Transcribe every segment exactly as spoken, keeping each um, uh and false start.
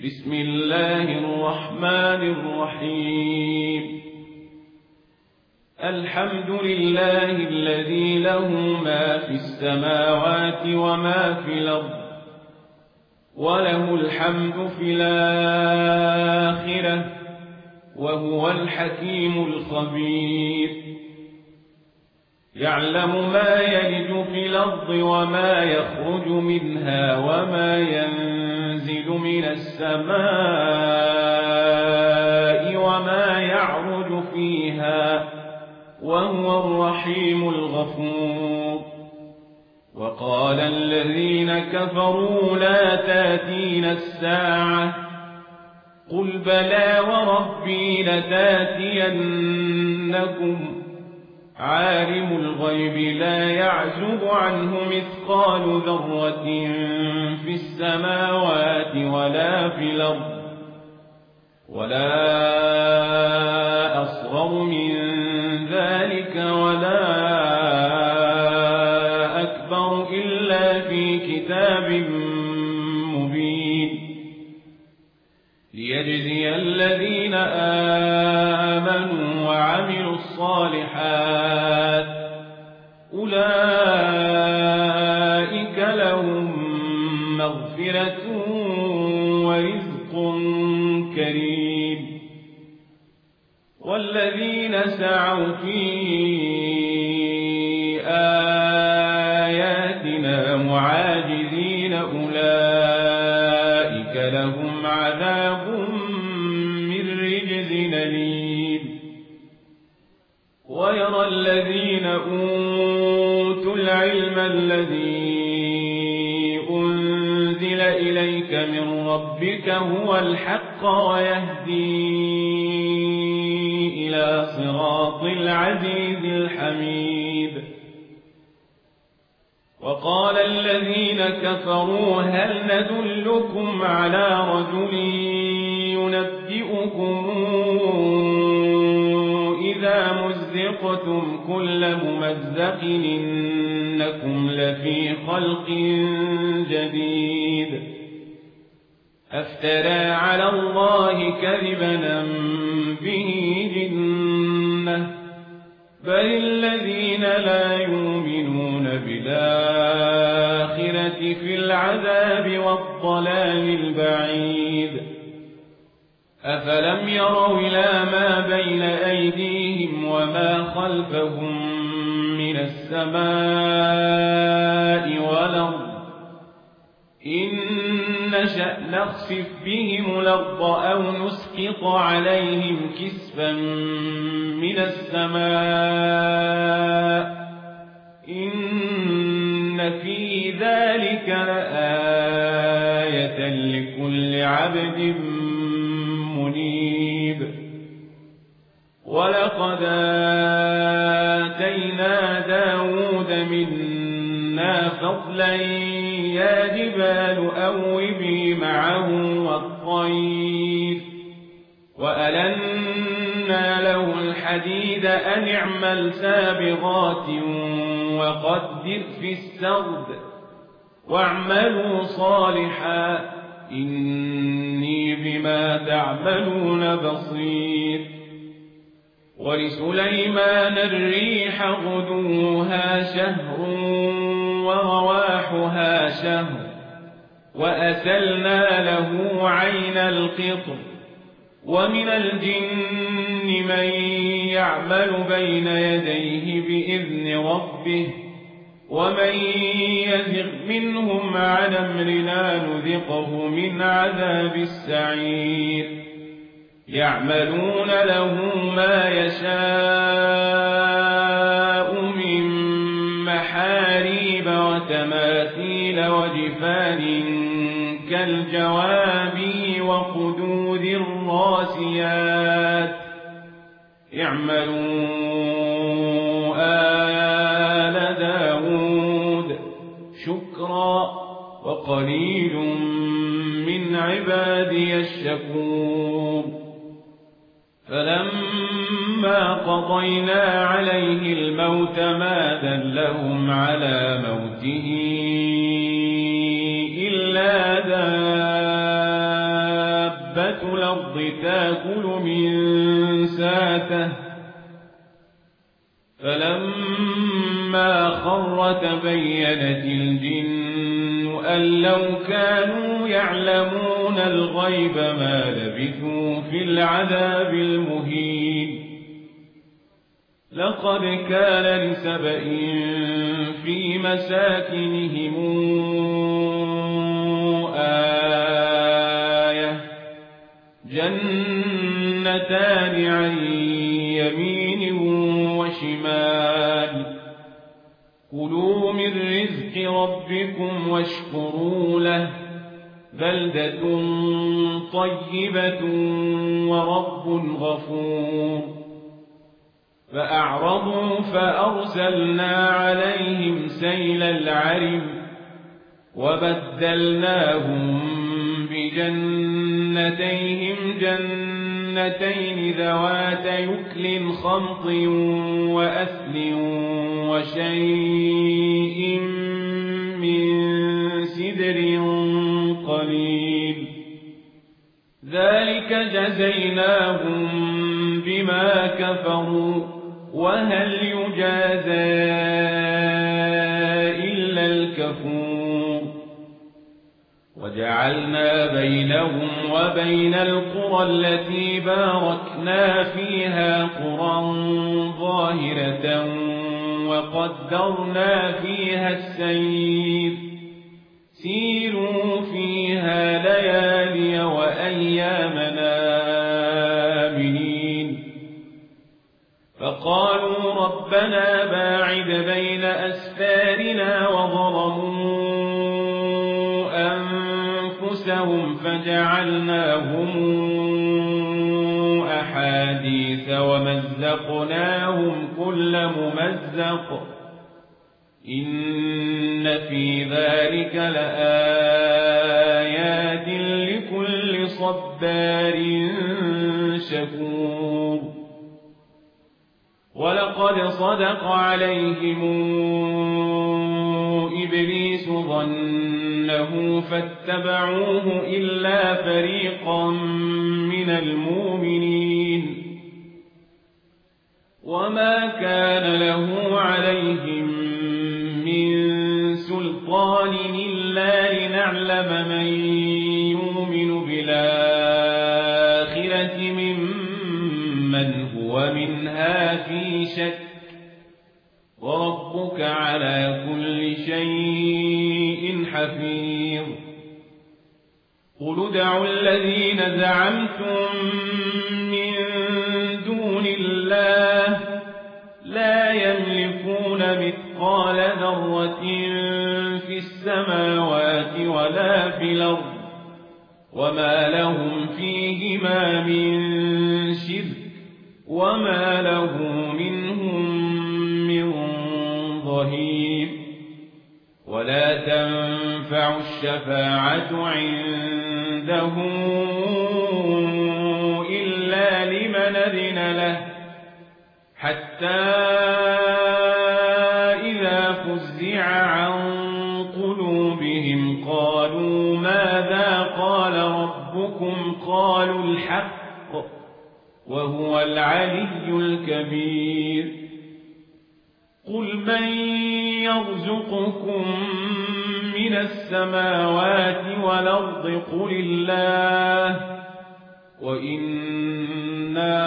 بسم الله الرحمن الرحيم. الحمد لله الذي له ما في السماوات وما في الأرض وله الحمد في الآخرة وهو الحكيم الخبير. يعلم ما يلج في الأرض وما يخرج منها وما ينزل من السماء وما يعرج فيها وهو الرحيم الغفور. وقال الذين كفروا لا تاتينا الساعة قل بلى وربي لتاتينكم عالم الغيب لا يعزب عنه مثقال ذرة في السماوات ولا في الأرض ولا أصغر من ذلك ولا أكبر إلا في كتاب مبين. ليجزي الذين آمنوا وعملوا الصالحات أولئك لهم مغفرة ورزق كريم. والذين سعوا في آياتنا معاجزين أولئك لهم عذاب من رجز أليم. ويرى الذين أوتوا العلم الذي أنزل إليك من ربك هو الحق ويهدي إلى صراط العزيز الحميد. وقال الذين كفروا هل ندلكم على رجل ينبئكم إذا مزقتم كل ممزق إنكم لفي خلق جديد أفترى على الله كذبا به جنة بل الذين لا يؤمنون بالآخرة في العذاب والضلال البعيد. أفلم يروا إلى ما بين أيديهم وما خلفهم من السماء والأرض إن نشأ نخسف بهم الأرض أو نسقط عليهم كسفا من السماء إن في ذلك لآية لكل عبد منيب. ولقد آتينا داود منا فضلا يا جبال أوبي معه والطير وألنا له الحديد أن اعمل سابغات وقدر في السرد واعملوا صالحا إني بما تعملون بصير. ولسليمان الريح غدوها شهر ورواحها شهر وأسلنا له عين القطر ومن الجن من يعمل بين يديه بإذن ربه ومن يزغ منهم عن أمرنا نذقه من عذاب السعير. يعملون له ما يشاء من محاريب وتماثيل وجفان كالجواب وقدور الراسيات اعملوا آل داود شكرا وقليل من عبادي الشكور. فلما قضينا عليه الموت ما دلهم على موته إلا دابة دابة الأرض تأكل من ساته فلما خر تبينت الجن أن لو كانوا يعلمون الغيب ما لبثوا في العذاب المهين لقد كان لسبإ في مساكنهم آية جنتان عن يمين وشمال كلوا من رزق ربكم واشكروا له بلدة طيبة ورب غفور فأعرضوا فأرسلنا عليهم سيل العرم وبدلناهم بجنتيهم جنتين ذوات يكل خمط وأثل وشيء من سدر قليل ذلك جزيناهم بما كفروا وهل يجازى إلا الكفور وجعلنا بينهم وبين القرى التي باركنا فيها قرى ظاهرة وقدرنا فيها السير سيروا فيها ليالي وأيامنا آمنين فقالوا ربنا باعد بين أسفارنا وظلموا أنفسهم فجعلناهم أحاديث ومزقناهم كل ممزق إن في ذلك لآيات لكل صبار شكور ولقد صدق عليهم إبليس ظنه فاتبعوه إلا فريقا من المؤمنين وما كان له عليهم من سلطان إلا لنعلم من يؤمن بالآخرة ممن هو منها في شك وربك على كل شيء حفيظ قل ادعوا الذين زعمتم من دون الله لا يملكون مثقال ذرة في السماوات ولا في الأرض وما لهم فيهما من شرك وما له منهم من ظهير ولا تنفع الشفاعة عنده إلا لمن أذن له حتى إذا فزع عن قلوبهم قالوا ماذا قال ربكم قالوا الحق وهو العلي الكبير قل من يرزقكم من السماوات والأرض قل الله وإنا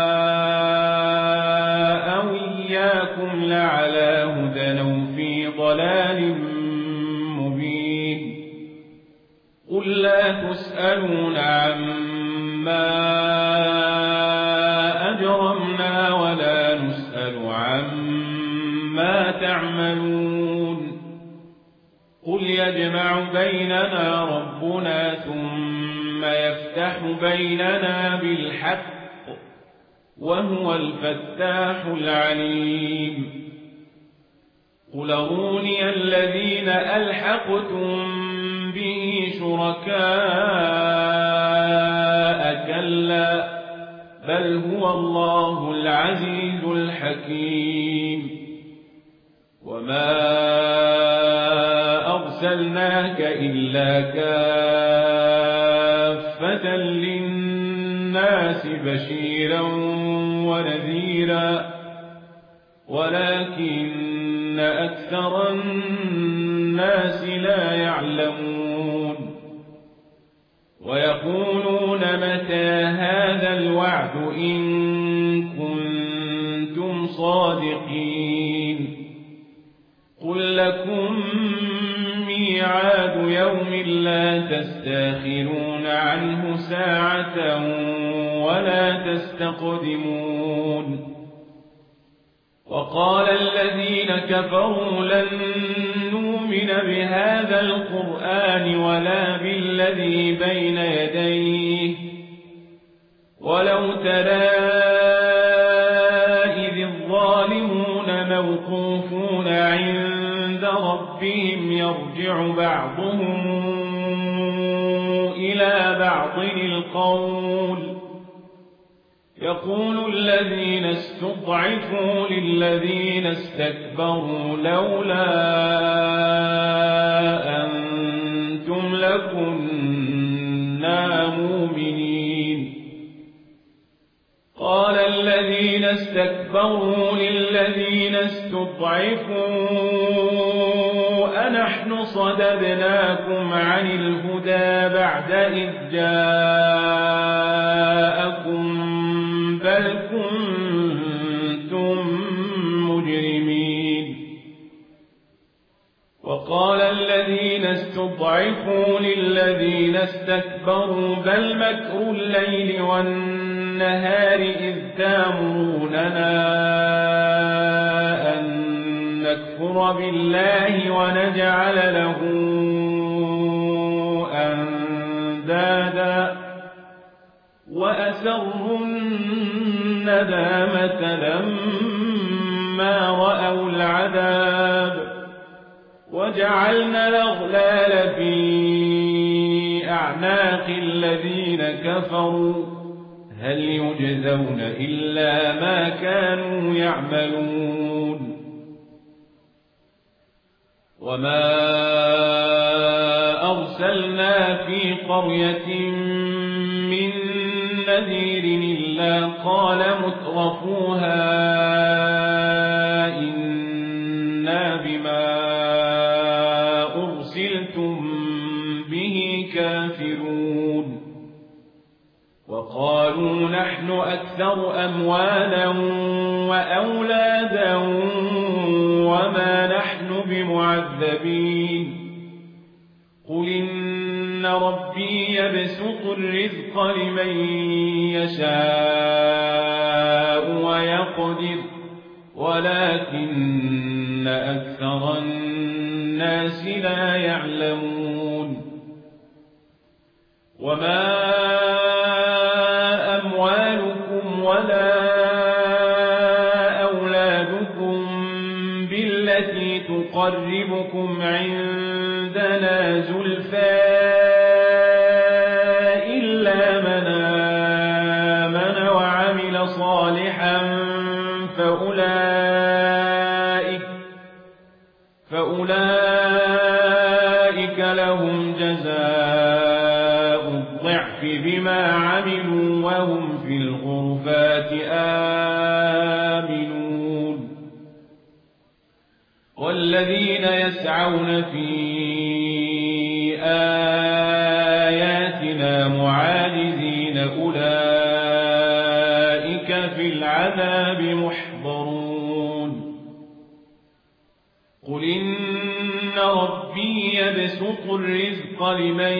أو إياكم لعلى هدى أو في ضلال مبين قل لا تسألون عما أجرمنا ولا نسأل عما تعملون قل يجمع بيننا ربنا ثم يفتح بيننا بالحق وهو الفتاح العليم قل أروني الذين ألحقتم به شركاء كلا بل هو الله العزيز الحكيم وما أرسلناك إلا كافة كافة للناس بشيرا ونذيرا ولكن أكثر الناس لا يعلمون ويقولون متى هذا الوعد إن كنتم صادقين قل لكم ميعاد يوم لا تستاخرون عنه ساعة ولا تستقدمون وقال الذين كفروا لن نؤمن بهذا القرآن ولا بالذي بين يديه ولو ترى إذ الظالمون موقوفون عند ربهم يرجع بعضهم إلى بعض القول يقول الذين استضعفوا للذين استكبروا لولا أنتم لكنا مؤمنين قال الذين استكبروا للذين استضعفوا أنحن صددناكم عن الهدى بعد إذ جاءكم بل كنتم مجرمين وقال الذين استضعفوا للذين استكبروا بل مكر الليل والنهار إذ تامروننا أن نكفر بالله ونجعل له أندادا وأسروا الندامة لما رأوا العذاب وجعلنا الأغلال في أعناق الذين كفروا هل يجزون إلا ما كانوا يعملون وما أرسلنا في قرية من نذير إلا قال مترفوها إنا بما أرسلتم به كافرون وقالوا نحن أكثر أموالا وأولادا وما نحن بمعذبين قل إن ربي يبسط الرزق لمن يشاء ويقدر ولكن أكثر الناس لا يعلمون وما أموالكم ولا أولادكم بالتي تقربكم عندنا زلفى إلا من آمن وعمل صالحا فأولئك, فأولئك لهم جزاء الضعف بما عملوا وهم في الغرفات آمنون والذين يسعون في آياتنا معاجزين أولئك في العذاب محضرون قل إن ربي يبسط الرزق لمن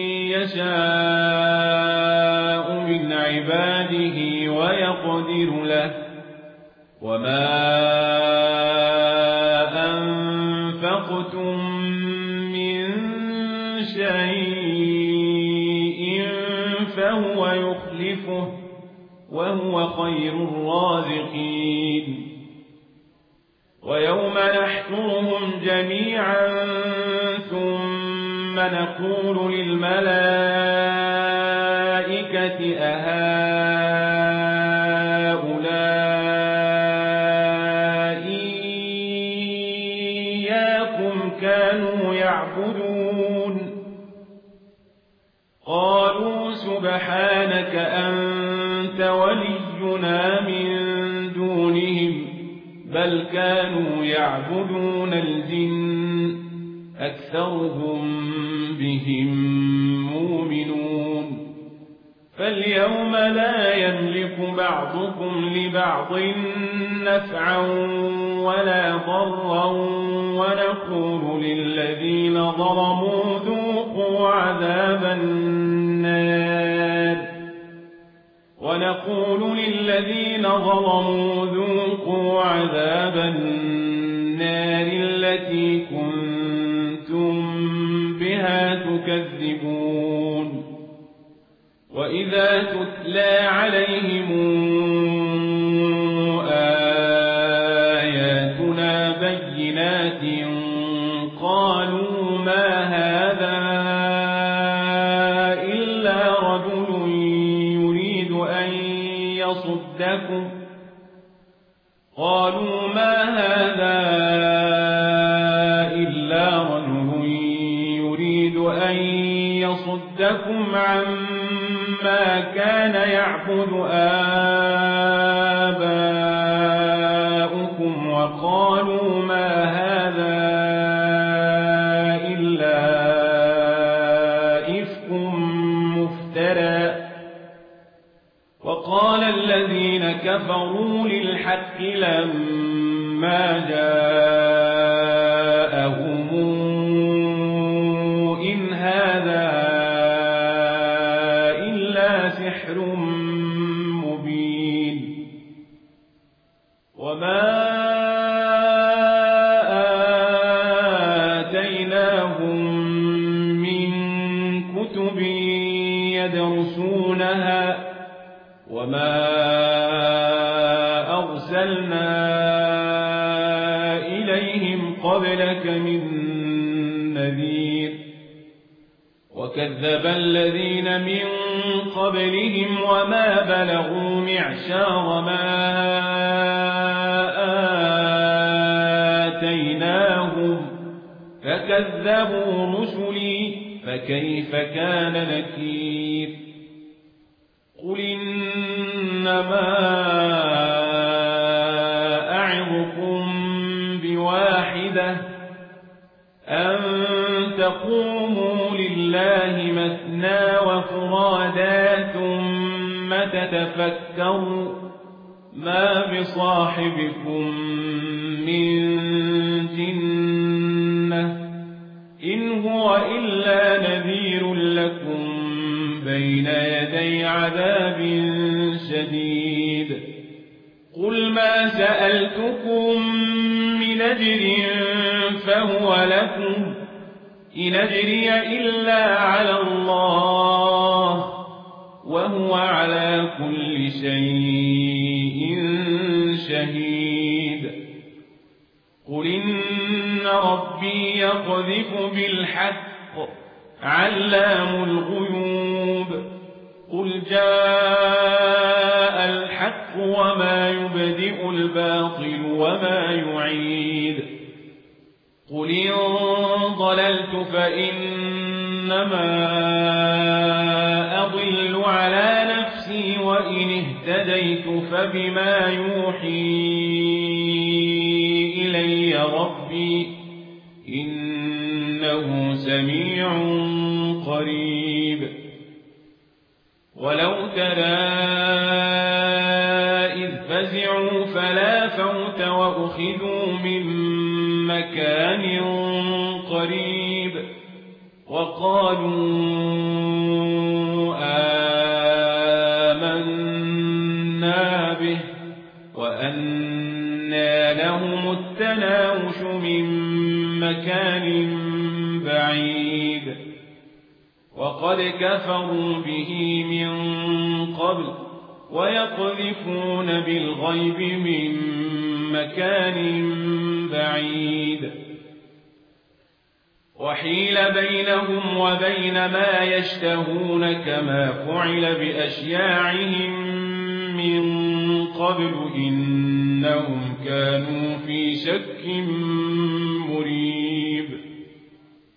يشاء من عباده ويقدر له وما أنفقتم من شيء فهو يخلفه وهو خير الرازقين ويوم نحشرهم جميعا ثم نقول للملائكة أهؤلاء إياكم كانوا يعبدون قالوا سبحانك سبحانك أنت ولينا من دونهم بل كانوا يعبدون الجن أكثرهم بهم مؤمنون فاليوم لا يملك بعضكم لبعض نفعا ولا ضرا ونقول للذين ظلموا ذوقوا عذاب النار ونقول للذين ظلموا ذوقوا عذاب النار التي كنتم بها تكذبون وإذا تتلى عليهم آياتنا بينات قالوا ما هذا إلا رجل يريد أن يصدكم قالوا ما هذا إلا رجل يريد أن يصدكم عما كان يعبد آباؤكم وقالوا ما هذا إلا إفك مفترى وقال الذين كفروا للحق لما جاءهم إن هذا إلا سحر مبين وما آتيناهم من كتب يدرسونها وما أرسلنا إليهم قبلك من نذير وكذب الذين من قبلهم وما بلغوا معشار ما آتيناهم فكذبوا رسلي فكيف كان نكير قل إنما أعظكم بواحدة أن تقوموا لله مثنى وفرادا ثم تتفكروا ما بصاحبكم من جنة إن هو إلا نذير لكم بين يدي عذاب شديد قل ما سألتكم من أجر فهو لكم إن أجري إلا على الله وهو على كل شيء شهيد قل إن ربي يقذف بالحق علام الغيوب قل جاء الحق وما يبدئ الباطل وما يعيد قل إن ضللت فإنما أضل على نفسي وإن اهتديت فبما يوحي إلي ربي إنه سميع قريب ولو ترى إذ فزعوا فلا فوت وأخذوا من مكان قريب وقالوا آمنا به وأنى لهم التناوش من مكان بعيد وقد كفروا به من قبل ويقذفون بالغيب من مكان بعيد وحيل بينهم وبين ما يشتهون كما فعل بأشياعهم من قبل إنهم كانوا في شك مريب